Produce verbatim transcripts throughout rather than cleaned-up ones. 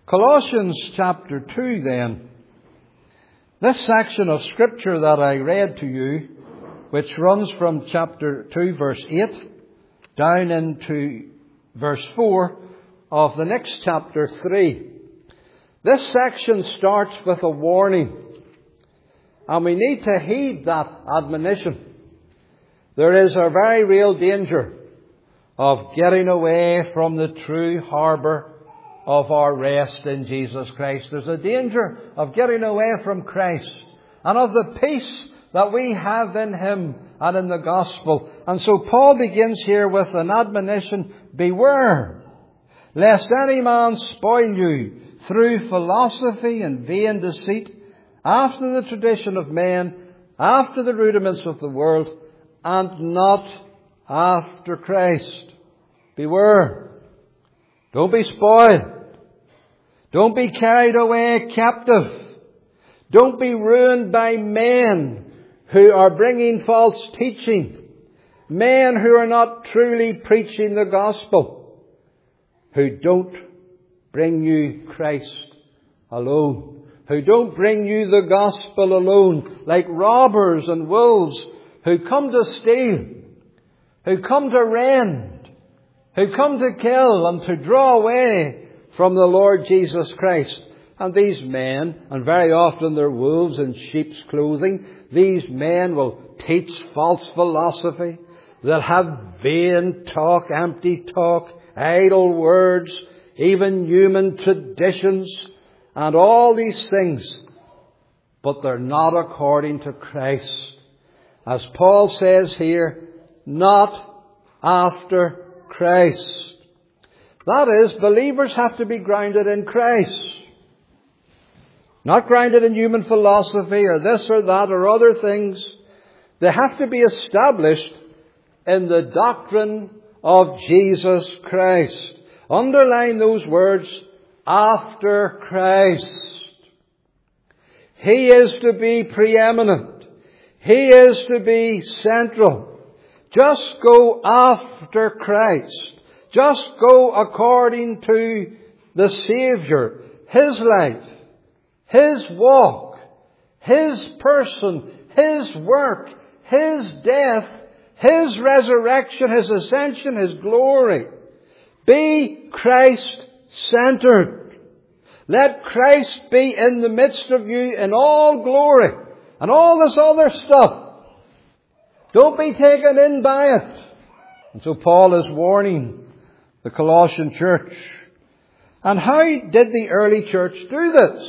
Colossians chapter two then. This section of Scripture that I read to you, which runs from chapter two verse eight down into verse four of the next chapter three. This section starts with a warning. And we need to heed that admonition. There is a very real danger of getting away from the true harbour of our rest in Jesus Christ. There's a danger of getting away from Christ and of the peace that we have in Him and in the gospel. And so Paul begins here with an admonition: beware, lest any man spoil you through philosophy and vain deceit, after the tradition of men, after the rudiments of the world, and not after Christ. Beware. Don't be spoiled. Don't be carried away captive. Don't be ruined by men who are bringing false teaching. Men who are not truly preaching the gospel. Who don't bring you Christ alone. Who don't bring you the gospel alone. Like robbers and wolves who come to steal. Who come to rend. Who come to kill and to draw away from the Lord Jesus Christ. And these men, and very often they're wolves in sheep's clothing, these men will teach false philosophy. They'll have vain talk, empty talk, idle words, even human traditions, and all these things. But they're not according to Christ. As Paul says here, not after Christ. That is, believers have to be grounded in Christ. Not grounded in human philosophy or this or that or other things. They have to be established in the doctrine of Jesus Christ. Underline those words, after Christ. He is to be preeminent. He is to be central. Just go after Christ. Just go according to the Saviour, His life, His walk, His person, His work, His death, His resurrection, His ascension, His glory. Be Christ-centered. Let Christ be in the midst of you in all glory and all this other stuff. Don't be taken in by it. And so Paul is warning the Colossian church. And how did the early church do this?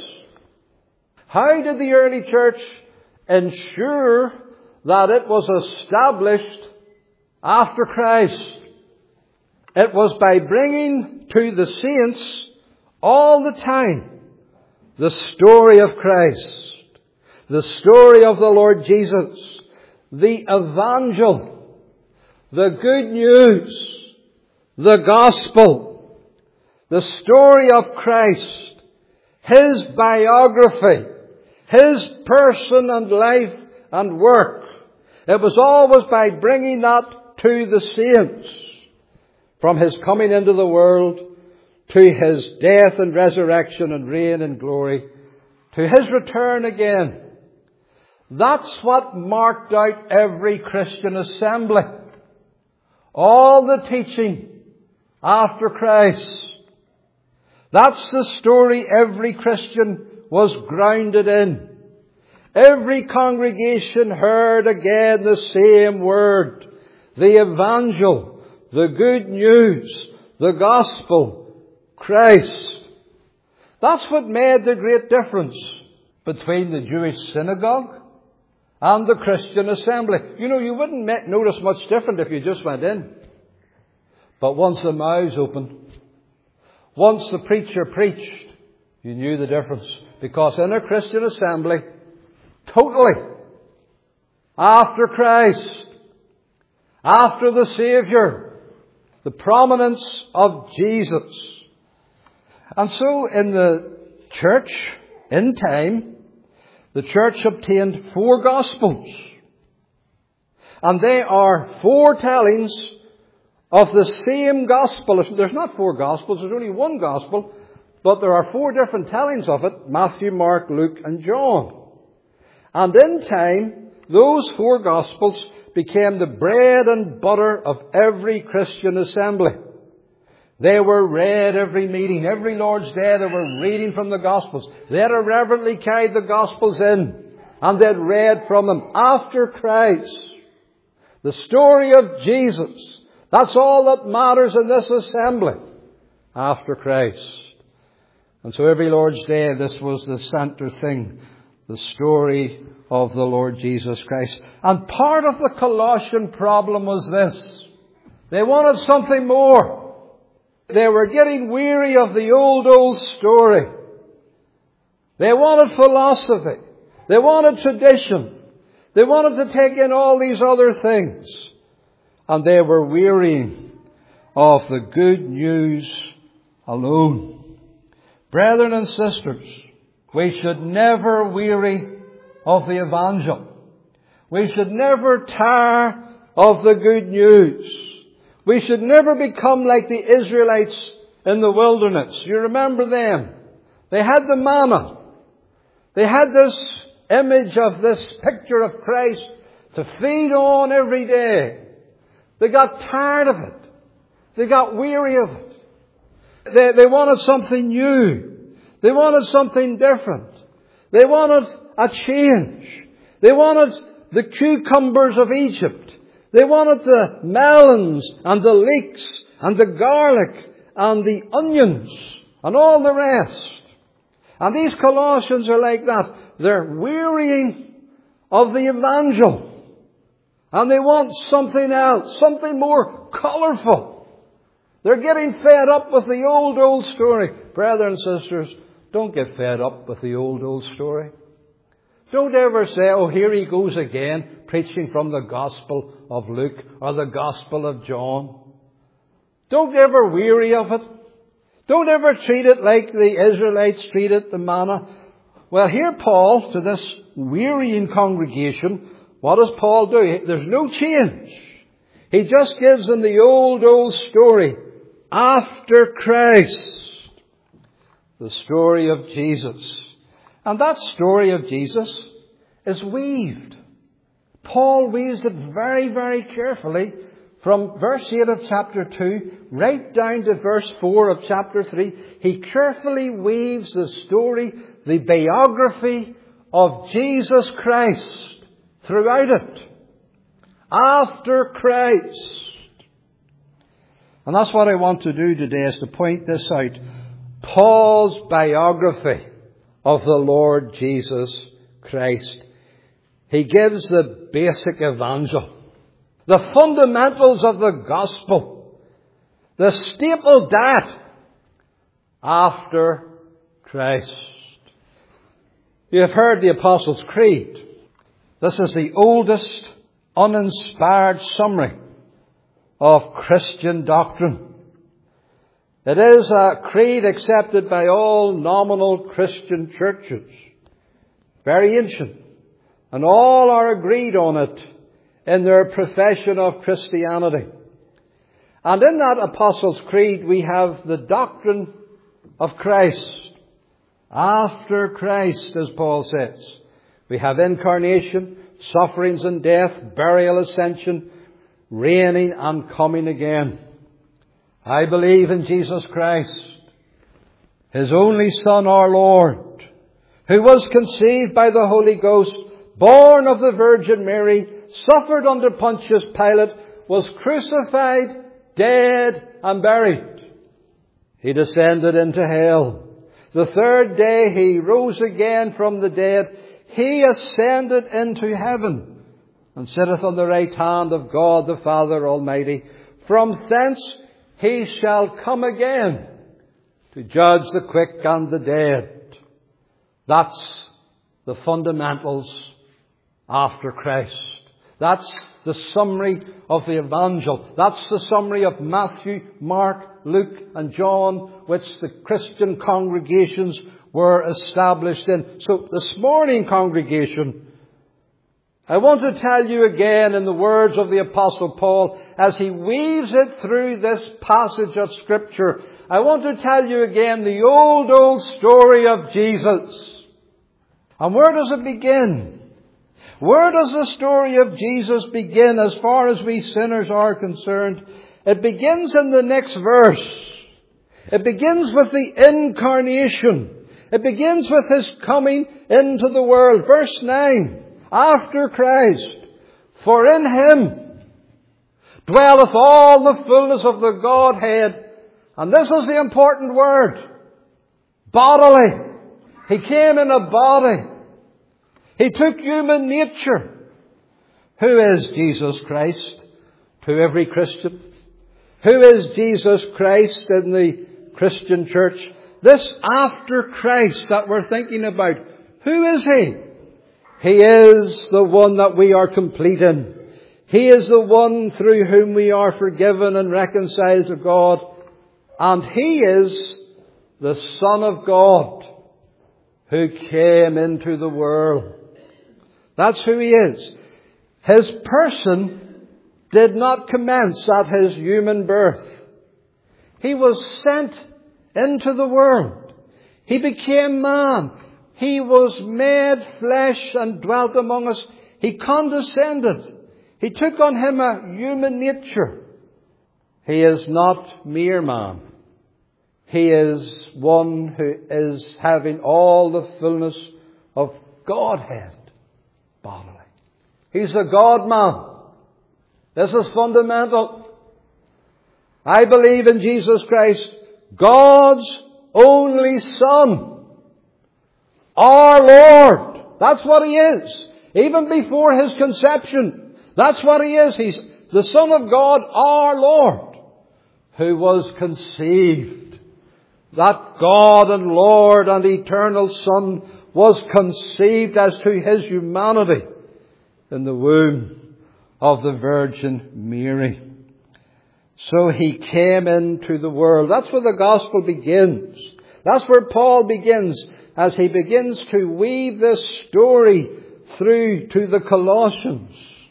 How did the early church ensure that it was established after Christ? It was by bringing to the saints all the time the story of Christ, the story of the Lord Jesus, the evangel, the good news, the gospel, the story of Christ, His biography, His person and life and work. It was always by bringing that to the saints, from His coming into the world to His death and resurrection and reign and glory, to His return again. That's what marked out every Christian assembly. All the teaching after Christ. That's the story every Christian was grounded in. Every congregation heard again the same word. The evangel, the good news, the gospel, Christ. That's what made the great difference between the Jewish synagogue and the Christian assembly. You know, you wouldn't notice much different if you just went in. But once the mouths opened, once the preacher preached, you knew the difference. Because in a Christian assembly, totally after Christ, after the Saviour, the prominence of Jesus. And so in the church, in time, the church obtained four Gospels. And they are foretellings of the same Gospel. There's not four Gospels, there's only one Gospel. but there are four different tellings of it: Matthew, Mark, Luke, and John. And in time, those four Gospels became the bread and butter of every Christian assembly. They were read every meeting, every Lord's Day. They were reading from the Gospels. They had reverently carried the Gospels in, and they'd read from them after Christ. The story of Jesus. That's all that matters in this assembly. After Christ. And so every Lord's Day, this was the centre thing. The story of the Lord Jesus Christ. And part of the Colossian problem was this. They wanted something more. They were getting weary of the old, old story. They wanted philosophy. They wanted tradition. They wanted to take in all these other things. And they were wearying of the good news alone. Brethren and sisters, we should never weary of the evangel. We should never tire of the good news. We should never become like the Israelites in the wilderness. You remember them. They had the manna. They had this image of this picture of Christ to feed on every day. They got tired of it. They got weary of it. They, they wanted something new. They wanted something different. They wanted a change. They wanted the cucumbers of Egypt. They wanted the melons and the leeks and the garlic and the onions and all the rest. And these Colossians are like that. They're wearying of the evangel. And they want something else, something more colourful. They're getting fed up with the old, old story. Brothers and sisters, don't get fed up with the old, old story. Don't ever say, oh, here he goes again, preaching from the Gospel of Luke or the Gospel of John. Don't ever weary of it. Don't ever treat it like the Israelites treated the manna. Well, here Paul, to this wearying congregation, what does Paul do? There's no change. He just gives them the old, old story. After Christ. The story of Jesus. And that story of Jesus is weaved. Paul weaves it very, very carefully from verse eight of chapter two right down to verse four of chapter three. He carefully weaves the story, the biography of Jesus Christ throughout it. After Christ. And that's what I want to do today, is to point this out. Paul's biography of the Lord Jesus Christ. He gives the basic evangel, the fundamentals of the gospel, the staple diet after Christ. You have heard the Apostles' Creed. This is the oldest uninspired summary of Christian doctrine. It is a creed accepted by all nominal Christian churches. Very ancient. And all are agreed on it in their profession of Christianity. And in that Apostles' Creed we have the doctrine of Christ. After Christ, as Paul says. We have incarnation, sufferings and death, burial, ascension, reigning and coming again. I believe in Jesus Christ, His only Son, our Lord, who was conceived by the Holy Ghost, born of the Virgin Mary, suffered under Pontius Pilate, was crucified, dead and buried. He descended into hell. The third day He rose again from the dead. He ascended into heaven and sitteth on the right hand of God the Father Almighty. From thence He shall come again to judge the quick and the dead. That's the fundamentals after Christ. That's the summary of the Evangel. That's the summary of Matthew, Mark, Luke and John, which the Christian congregations were established in. So this morning, congregation, I want to tell you again in the words of the Apostle Paul, as he weaves it through this passage of Scripture, I want to tell you again the old, old story of Jesus. And where does it begin? Where does the story of Jesus begin as far as we sinners are concerned? It begins in the next verse. It begins with the incarnation. It begins with His coming into the world. Verse nine. After Christ, for in Him dwelleth all the fullness of the Godhead. And this is the important word. Bodily. He came in a body. He took human nature. Who is Jesus Christ to every Christian? Who is Jesus Christ in the Christian church? This after Christ that we're thinking about, who is He? He is the one that we are complete in. He is the one through whom we are forgiven and reconciled to God. And He is the Son of God who came into the world. That's who He is. His person did not commence at His human birth. He was sent into the world. He became man. He was made flesh and dwelt among us. He condescended. He took on Him a human nature. He is not mere man. He is one who is having all the fullness of Godhead bodily. He's a God-man. This is fundamental. I believe in Jesus Christ, God's only Son. Our Lord. That's what He is. Even before His conception. That's what He is. He's the Son of God, our Lord, who was conceived. That God and Lord and eternal Son was conceived as to His humanity in the womb of the Virgin Mary. So He came into the world. That's where the gospel begins. That's where Paul begins as he begins to weave this story through to the Colossians.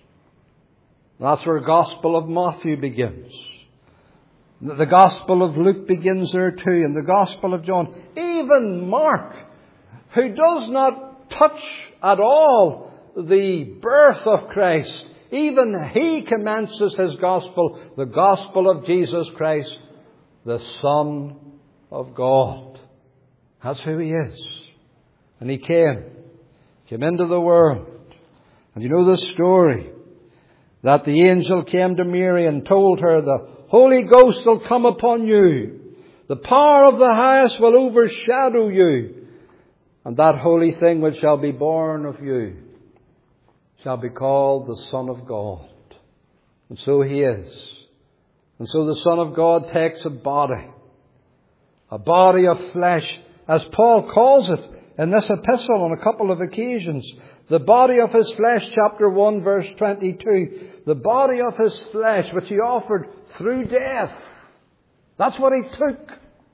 That's where the Gospel of Matthew begins. The Gospel of Luke begins there too, and the Gospel of John. Even Mark, who does not touch at all the birth of Christ, even he commences his Gospel, the Gospel of Jesus Christ, the Son of God. That's who He is. And He came, came into the world. And you know the story, that the angel came to Mary and told her, the Holy Ghost will come upon you. The power of the highest will overshadow you. And that holy thing which shall be born of you shall be called the Son of God. And so He is. And so the Son of God takes a body, a body of flesh, as Paul calls it in this epistle on a couple of occasions. The body of His flesh, chapter one, verse twenty-two. The body of His flesh, which He offered through death. That's what He took.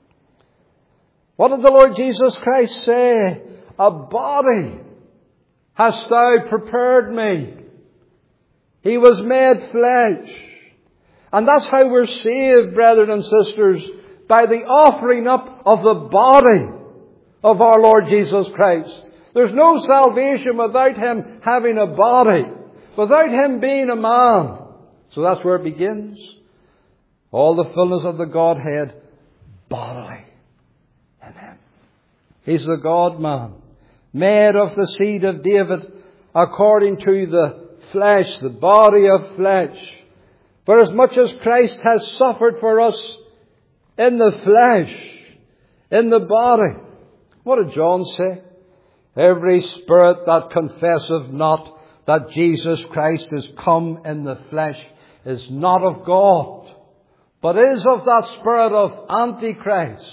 What did the Lord Jesus Christ say? A body hast Thou prepared me. He was made flesh. And that's how we're saved, brethren and sisters, by the offering up of the body of our Lord Jesus Christ. There's no salvation without Him having a body, without Him being a man. So that's where it begins. All the fullness of the Godhead bodily in Him. He's the God-man, made of the seed of David according to the flesh, the body of flesh. For as much as Christ has suffered for us in the flesh, in the body. What did John say? Every spirit that confesseth not that Jesus Christ is come in the flesh is not of God, but is of that spirit of Antichrist.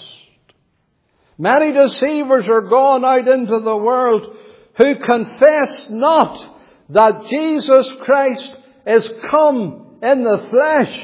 Many deceivers are gone out into the world who confess not that Jesus Christ is come in the flesh.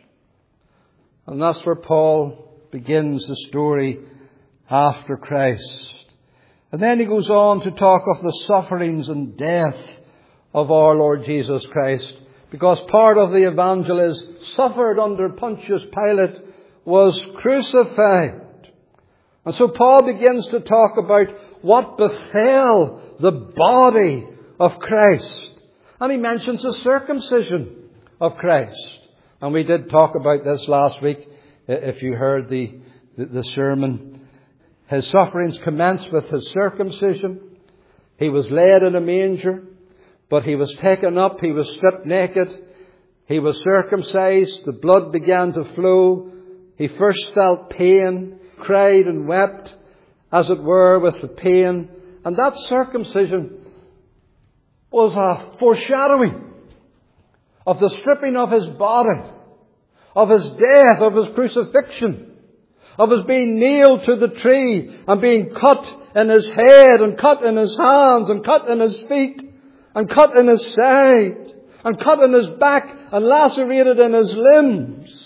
And that's where Paul begins the story after Christ. And then he goes on to talk of the sufferings and death of our Lord Jesus Christ. Because part of the evangel is suffered under Pontius Pilate, was crucified. And so Paul begins to talk about what befell the body of Christ. And he mentions the circumcision of Christ. And we did talk about this last week, if you heard the, the, the sermon. His sufferings commenced with his circumcision. He was laid in a manger, but he was taken up, he was stripped naked, he was circumcised, the blood began to flow. He first felt pain, cried and wept, as it were, with the pain. And that circumcision was a foreshadowing of the stripping of his body, of his death, of his crucifixion, of his being nailed to the tree and being cut in his head and cut in his hands and cut in his feet and cut in his side and cut in his back and lacerated in his limbs.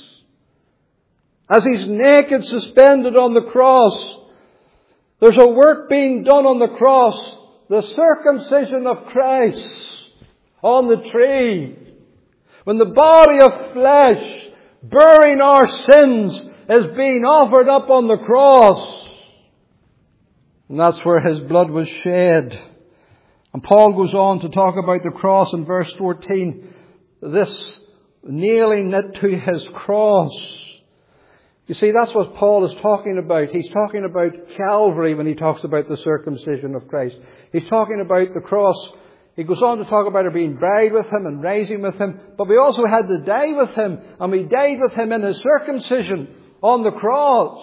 As he's naked, suspended on the cross, there's a work being done on the cross, the circumcision of Christ on the tree. When the body of flesh, bearing our sins, is being offered up on the cross. And that's where his blood was shed. And Paul goes on to talk about the cross in verse fourteen. This nailing it to his cross. You see, that's what Paul is talking about. He's talking about Calvary when he talks about the circumcision of Christ. He's talking about the cross. He goes on to talk about our being buried with him and rising with him. But we also had to die with him. And we died with him in his circumcision on the cross.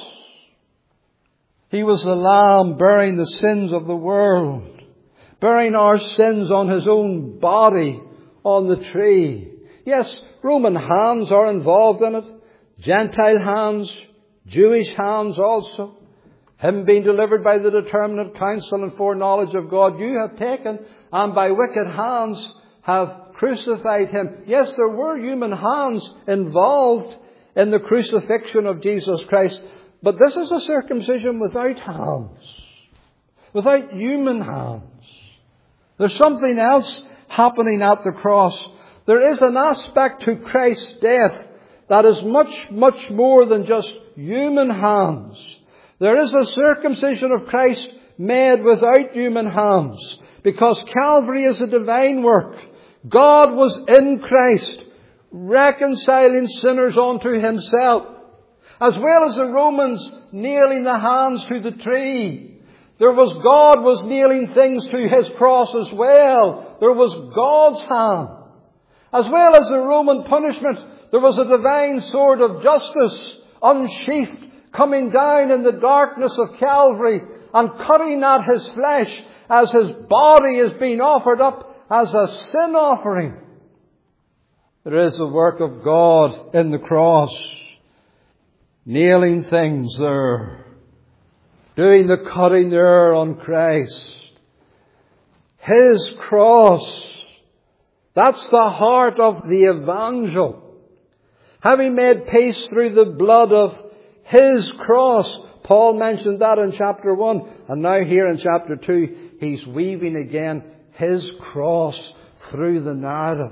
He was the Lamb bearing the sins of the world, bearing our sins on his own body on the tree. Yes, Roman hands are involved in it. Gentile hands, Jewish hands also. Him being delivered by the determinate counsel and foreknowledge of God, you have taken and by wicked hands have crucified him. Yes, there were human hands involved in the crucifixion of Jesus Christ. But this is a circumcision without hands. Without human hands. There's something else happening at the cross. There is an aspect to Christ's death that is much, much more than just human hands. There is a circumcision of Christ made without human hands. Because Calvary is a divine work. God was in Christ, reconciling sinners unto himself. As well as the Romans nailing the hands to the tree, there was God was nailing things to his cross as well. There was God's hand. As well as the Roman punishment, there was a divine sword of justice unsheathed, coming down in the darkness of Calvary and cutting at his flesh as his body is being offered up as a sin offering. There is the work of God in the cross. Nailing things there. Doing the cutting there on Christ. His cross. That's the heart of the evangel. Having made peace through the blood of his cross. Paul mentioned that in chapter one. And now here in chapter two, he's weaving again his cross through the narrative.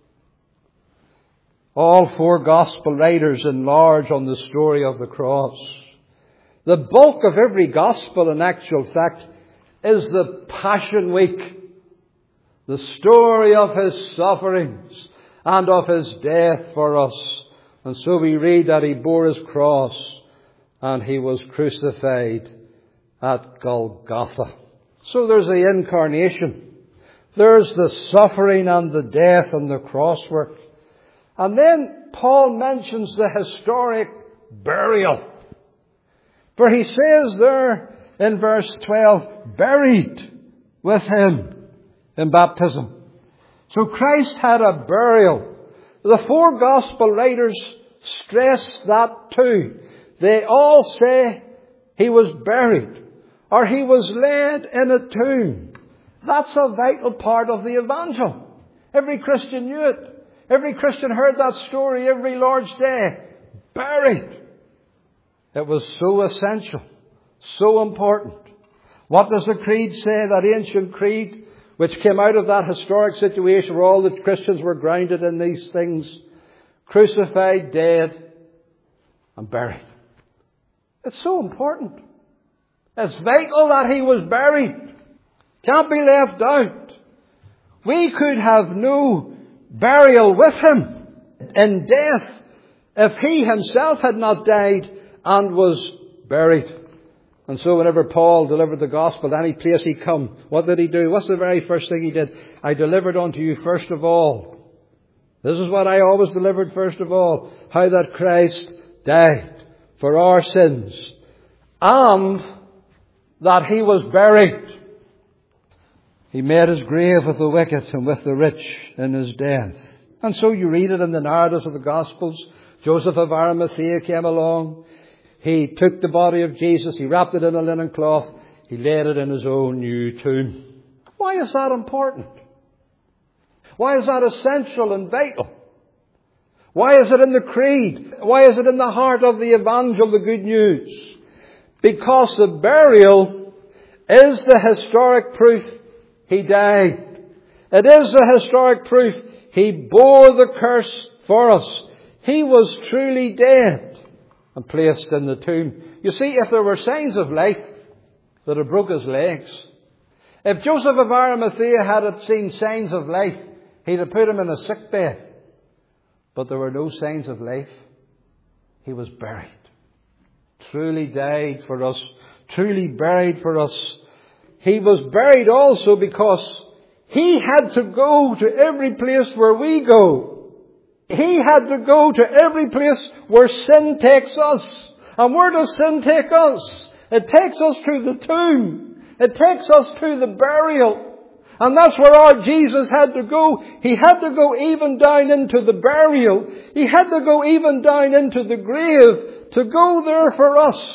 All four gospel writers enlarge on the story of the cross. The bulk of every gospel, in actual fact, is the Passion Week. The story of his sufferings and of his death for us. And so we read that he bore his cross and he was crucified at Golgotha. So there's the incarnation. There's the suffering and the death and the cross work. And then Paul mentions the historic burial. For he says there in verse twelve, buried with him in baptism. So Christ had a burial. The four gospel writers stress that too. They all say he was buried or he was laid in a tomb. That's a vital part of the evangel. Every Christian knew it. Every Christian heard that story every Lord's Day. Buried. It was so essential. So important. What does the creed say? That ancient creed which came out of that historic situation where all the Christians were grounded in these things. Crucified, dead, and buried. It's so important. It's vital that he was buried. Can't be left out. We could have no burial with him in death if he himself had not died and was buried. And so whenever Paul delivered the gospel, any place he come, what did he do? What's the very first thing he did? I delivered unto you first of all. This is what I always delivered first of all. How that Christ died for our sins. And that he was buried. He made his grave with the wicked and with the rich in his death. And so you read it in the narratives of the Gospels. Joseph of Arimathea came along. He took the body of Jesus. He wrapped it in a linen cloth. He laid it in his own new tomb. Why is that important? Why is that essential and vital? Why is it in the creed? Why is it in the heart of the evangel, the good news? Because the burial is the historic proof he died. It is the historic proof he bore the curse for us. He was truly dead and placed in the tomb. You see, if there were signs of life, that had broke his legs. If Joseph of Arimathea had seen signs of life, he'd have put him in a sick bed. But there were no signs of life. He was buried. Truly died for us. Truly buried for us. He was buried also because he had to go to every place where we go. He had to go to every place where sin takes us. And where does sin take us? It takes us to the tomb. It takes us to the burial. And that's where our Jesus had to go. He had to go even down into the burial. He had to go even down into the grave to go there for us.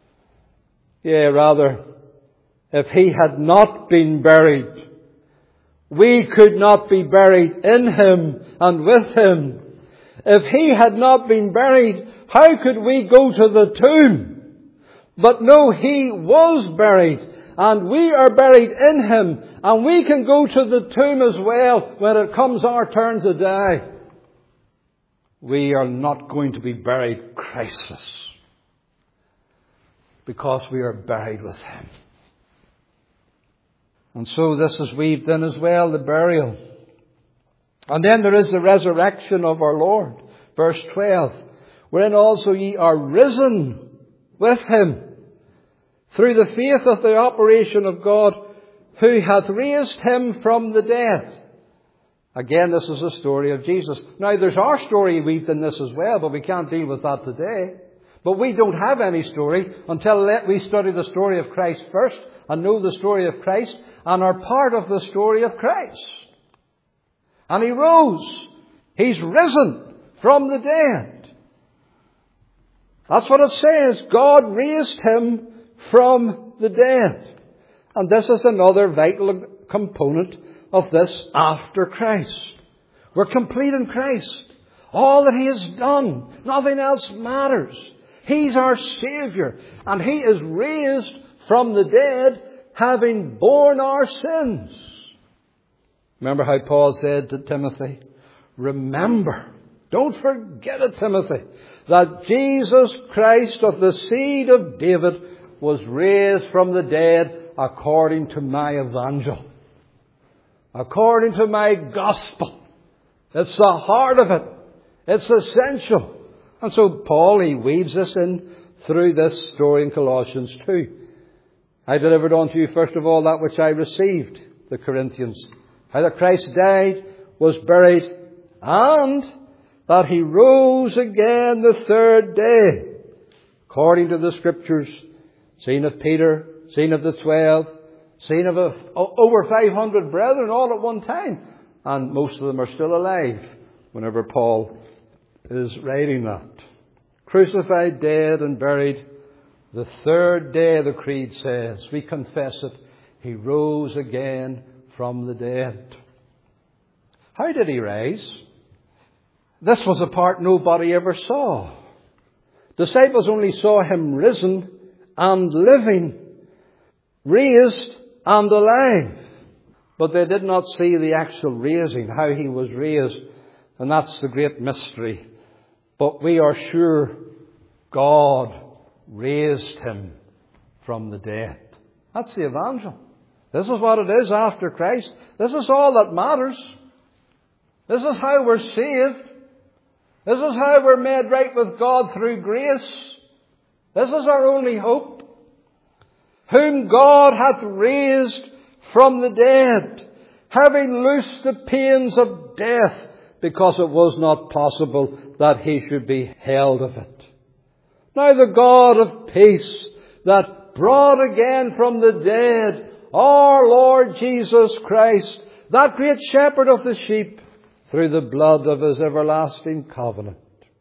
Yeah, rather, if he had not been buried, we could not be buried in him and with him. If he had not been buried, how could we go to the tomb? But no, he was buried, and we are buried in him, and we can go to the tomb as well when it comes our turn to die. We are not going to be buried Christless, because we are buried with him. And so this is weaved in as well, the burial. And then there is the resurrection of our Lord. Verse twelve. Wherein also ye are risen with him, through the faith of the operation of God, who hath raised him from the dead. Again, this is the story of Jesus. Now, there's our story weaved in this as well, but we can't deal with that today. But we don't have any story until we study the story of Christ first and know the story of Christ and are part of the story of Christ. And he rose. He's risen from the dead. That's what it says. God raised him from the dead. And this is another vital component of this after Christ. We're complete in Christ. All that he has done, nothing else matters. He's our Saviour, and he is raised from the dead, having borne our sins. Remember how Paul said to Timothy, remember, don't forget it, Timothy, that Jesus Christ of the seed of David was raised from the dead according to my evangel. According to my gospel. It's the heart of it. It's essential. And so Paul, he weaves this in through this story in Colossians two. I delivered unto you first of all that which I received, the Corinthians. How that Christ died, was buried, and that he rose again the third day. According to the Scriptures, seen of Peter, seen of the twelve, seen of a, over five hundred brethren all at one time. And most of them are still alive whenever Paul is writing that. Crucified, dead and buried. The third day, the Creed says, we confess it, he rose again from the dead. How did he rise? This was a part nobody ever saw. Disciples only saw him risen and living, raised and alive. But they did not see the actual raising, how he was raised. And that's the great mystery. But we are sure God raised him from the dead. That's the evangel. This is what it is after Christ. This is all that matters. This is how we're saved. This is how we're made right with God through grace. This is our only hope. Whom God hath raised from the dead, having loosed the pains of death, because it was not possible that he should be held of it. Now the God of peace, that brought again from the dead our Lord Jesus Christ, that great shepherd of the sheep, through the blood of his everlasting covenant.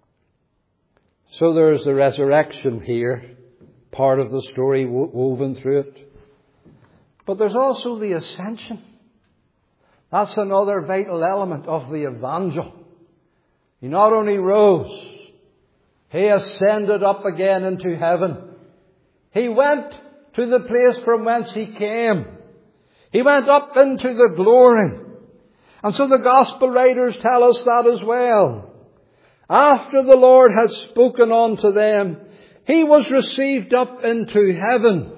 So there's the resurrection here, part of the story woven through it. But there's also the ascension. That's another vital element of the evangel. He not only rose, he ascended up again into heaven. He went to the place from whence he came. He went up into the glory. And so the gospel writers tell us that as well. After the Lord had spoken unto them, he was received up into heaven.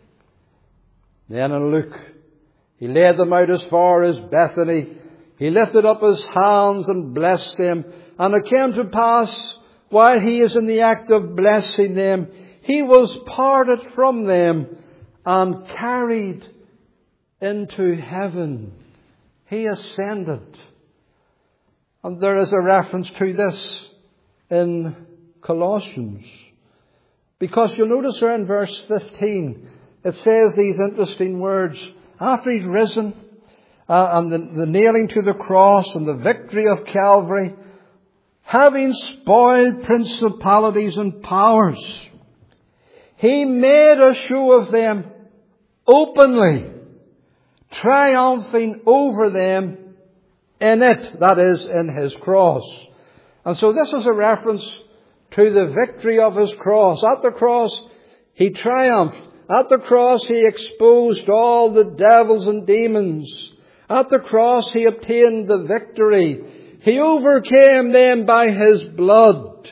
Then in Luke, he led them out as far as Bethany. He lifted up his hands and blessed them. And it came to pass, while he is in the act of blessing them, he was parted from them and carried into heaven. He ascended. And there is a reference to this in Colossians. Because you'll notice there in verse fifteen, it says these interesting words. After he's risen, uh, and the, the nailing to the cross and the victory of Calvary, having spoiled principalities and powers, he made a show of them openly, triumphing over them in it, that is, in his cross. And so this is a reference to the victory of his cross. At the cross, he triumphed. At the cross, he exposed all the devils and demons. At the cross, he obtained the victory. He overcame them by his blood.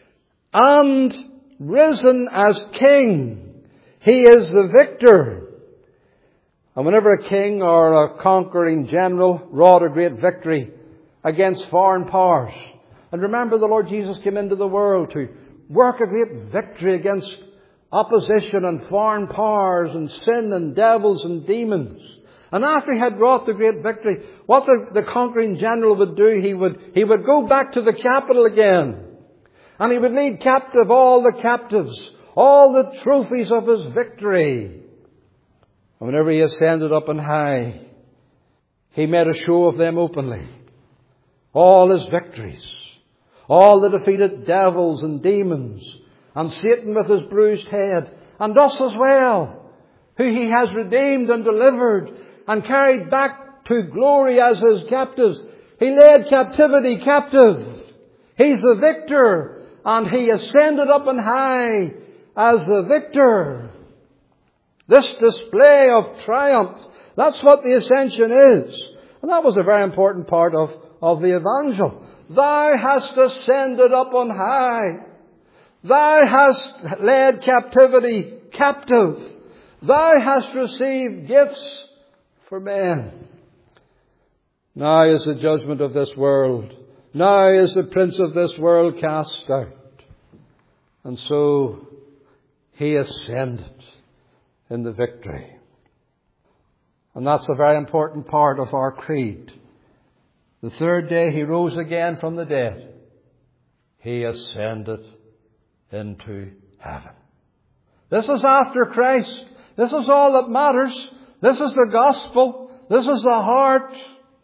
And risen as king, he is the victor. And whenever a king or a conquering general wrought a great victory against foreign powers, and remember the Lord Jesus came into the world to work a great victory against opposition and foreign powers and sin and devils and demons. And after he had wrought the great victory, what the, the conquering general would do, he would, he would go back to the capital again. And he would lead captive all the captives, all the trophies of his victory. And whenever he ascended up on high, he made a show of them openly. All his victories, all the defeated devils and demons, and Satan with his bruised head, and us as well, who he has redeemed and delivered and carried back to glory as his captives. He led captivity captive. He's the victor, and he ascended up on high as the victor. This display of triumph, that's what the ascension is. And that was a very important part of, of the evangel. Thou hast ascended up on high. Thou hast led captivity captive. Thou hast received gifts for men. Now is the judgment of this world. Now is the prince of this world cast out. And so he ascended in the victory. And that's a very important part of our creed. The third day he rose again from the dead. He ascended into heaven. This is after Christ. This is all that matters. This is the gospel. This is the heart.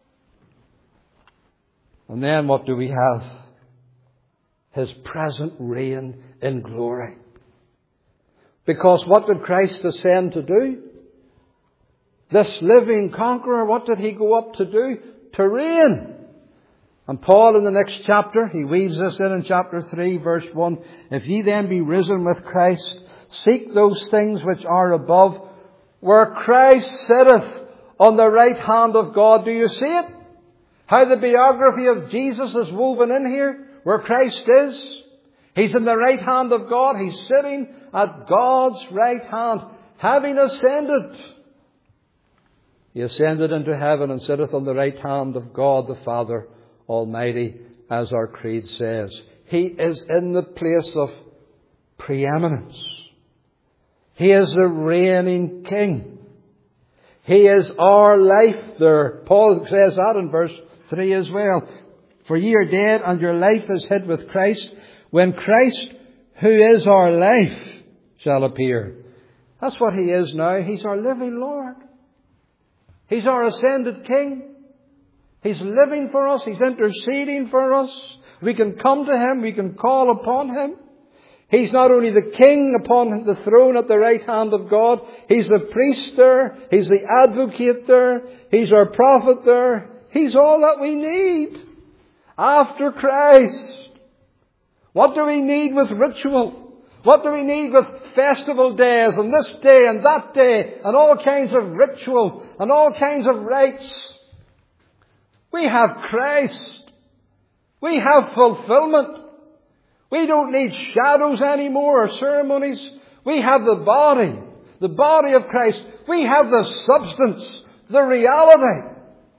And then what do we have? His present reign in glory. Because what did Christ ascend to do? This living conqueror, what did he go up to do? To reign. And Paul in the next chapter, he weaves this in in chapter three, verse one. If ye then be risen with Christ, seek those things which are above, where Christ sitteth on the right hand of God. Do you see it? How the biography of Jesus is woven in here, where Christ is. He's in the right hand of God. He's sitting at God's right hand, having ascended. He ascended into heaven and sitteth on the right hand of God the Father Almighty, as our creed says. He is in the place of preeminence. He is the reigning King. He is our life there. Paul says that in verse three as well. For ye are dead, and your life is hid with Christ, when Christ, who is our life, shall appear. That's what He is now. He's our living Lord. He's our ascended King. He's living for us. He's interceding for us. We can come to Him. We can call upon Him. He's not only the King upon the throne at the right hand of God. He's the priest there. He's the advocate there. He's our prophet there. He's all that we need after Christ. What do we need with ritual? What do we need with festival days and this day and that day and all kinds of ritual and all kinds of rites? We have Christ. We have fulfillment. We don't need shadows anymore or ceremonies. We have the body, the body of Christ. We have the substance, the reality.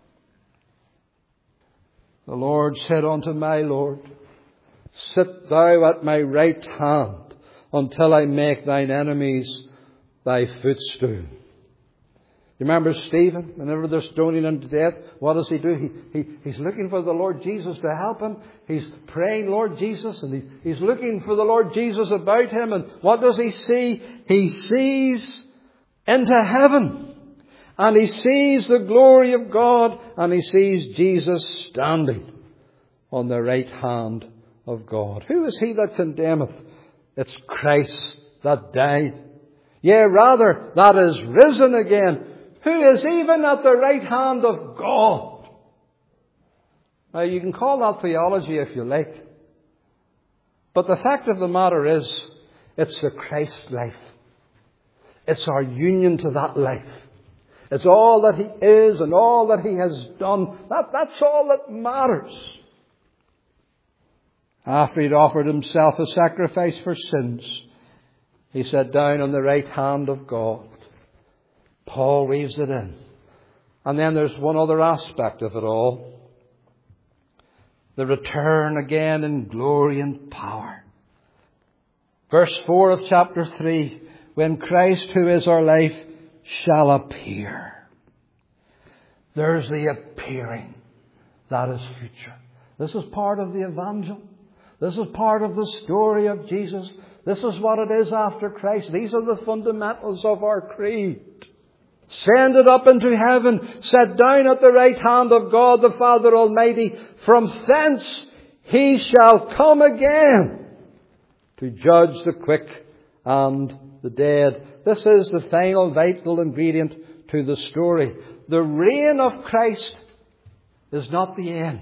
The Lord said unto my Lord, sit thou at my right hand until I make thine enemies thy footstool. You remember Stephen? Whenever they're stoning him to death, what does he do? He, he, he's looking for the Lord Jesus to help him. He's praying, Lord Jesus, and he, he's looking for the Lord Jesus about him. And what does he see? He sees into heaven. And he sees the glory of God. And he sees Jesus standing on the right hand of God. Who is he that condemneth? It's Christ that died. Yea, rather, that is risen again, who is even at the right hand of God. Now, you can call that theology if you like. But the fact of the matter is, it's the Christ life. It's our union to that life. It's all that He is and all that He has done. That, that's all that matters. After He'd offered Himself a sacrifice for sins, He sat down on the right hand of God. Paul weaves it in. And then there's one other aspect of it all. The return again in glory and power. Verse four of chapter three. When Christ, who is our life, shall appear. There's the appearing. That is future. This is part of the evangel. This is part of the story of Jesus. This is what it is after Christ. These are the fundamentals of our creed. Ascended up into heaven, sat down at the right hand of God the Father Almighty. From thence He shall come again to judge the quick and the dead. This is the final vital ingredient to the story. The reign of Christ is not the end.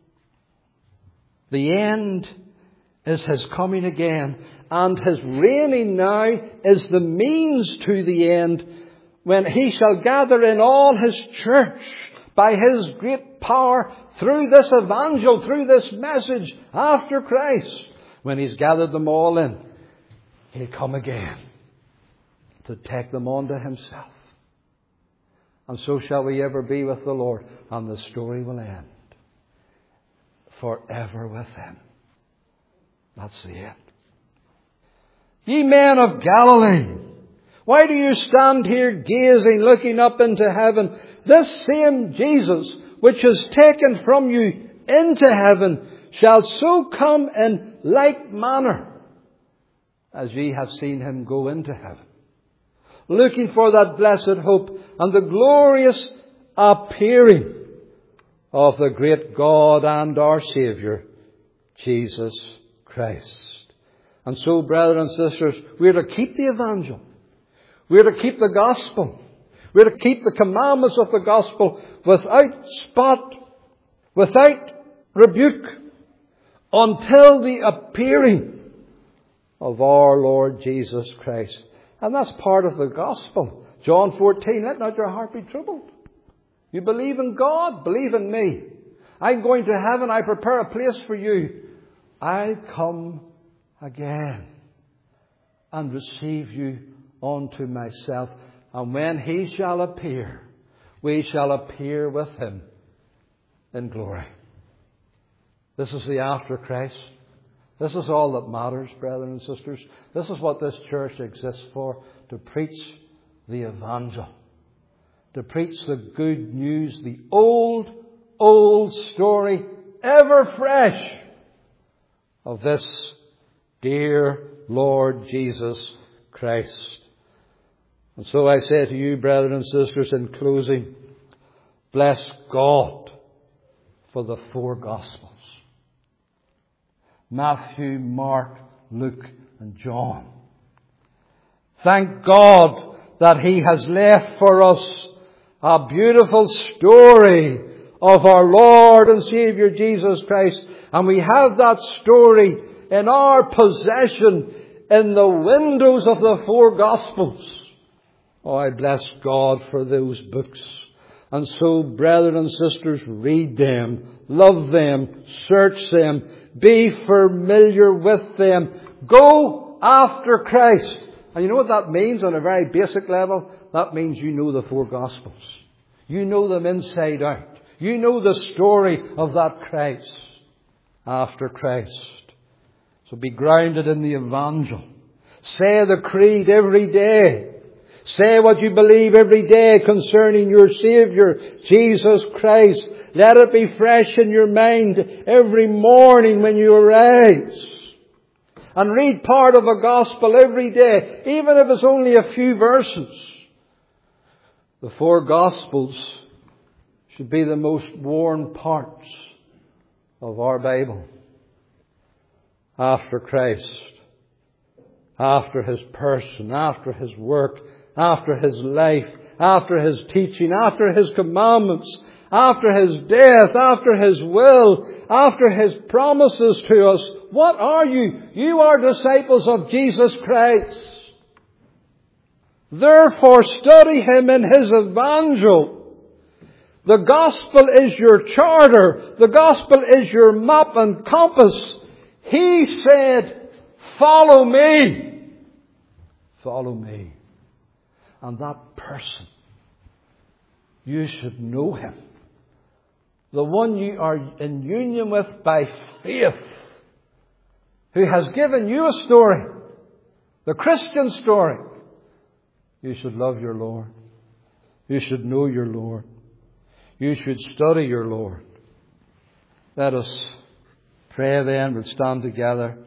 The end is His coming again. And His reigning now is the means to the end, when He shall gather in all His church by His great power through this evangel, through this message after Christ. When He's gathered them all in, He'll come again to take them on to Himself. And so shall we ever be with the Lord. And the story will end forever with Him. That's the end. Ye men of Galilee, why do you stand here gazing, looking up into heaven? This same Jesus, which is taken from you into heaven, shall so come in like manner as ye have seen Him go into heaven. Looking for that blessed hope and the glorious appearing of the great God and our Saviour, Jesus Christ. And so, brethren and sisters, we are to keep the evangel. We are to keep the gospel. We are to keep the commandments of the gospel without spot, without rebuke, until the appearing of our Lord Jesus Christ. And that's part of the gospel. John fourteen, let not your heart be troubled. You believe in God, believe in me. I'm going to heaven, I prepare a place for you. I come again and receive you unto myself. And when He shall appear, we shall appear with Him in glory. This is the after Christ. This is all that matters, brethren and sisters. This is what this church exists for, to preach the evangel. To preach the good news, the old, old story, ever fresh, of this dear Lord Jesus Christ. And so I say to you, brethren and sisters, in closing, bless God for the four Gospels. Matthew, Mark, Luke and John. Thank God that He has left for us a beautiful story of our Lord and Saviour Jesus Christ. And we have that story in our possession in the windows of the four Gospels. Oh, I bless God for those books. And so, brethren and sisters, read them, love them, search them, be familiar with them. Go after Christ. And you know what that means on a very basic level? That means you know the four Gospels. You know them inside out. You know the story of that Christ. After Christ. So be grounded in the Evangel. Say the creed every day. Say what you believe every day concerning your Saviour, Jesus Christ. Let it be fresh in your mind every morning when you arise. And read part of a Gospel every day, even if it's only a few verses. The four Gospels should be the most worn parts of our Bible. After Christ, after His person, after His work, after His life, after His teaching, after His commandments, after His death, after His will, after His promises to us. What are you? You are disciples of Jesus Christ. Therefore study Him in His Evangel. The Gospel is your charter. The Gospel is your map and compass. He said, follow me. Follow me. And that person, you should know Him. The one you are in union with by faith, who has given you a story, the Christian story. You should love your Lord. You should know your Lord. You should study your Lord. Let us pray then. We'll stand together.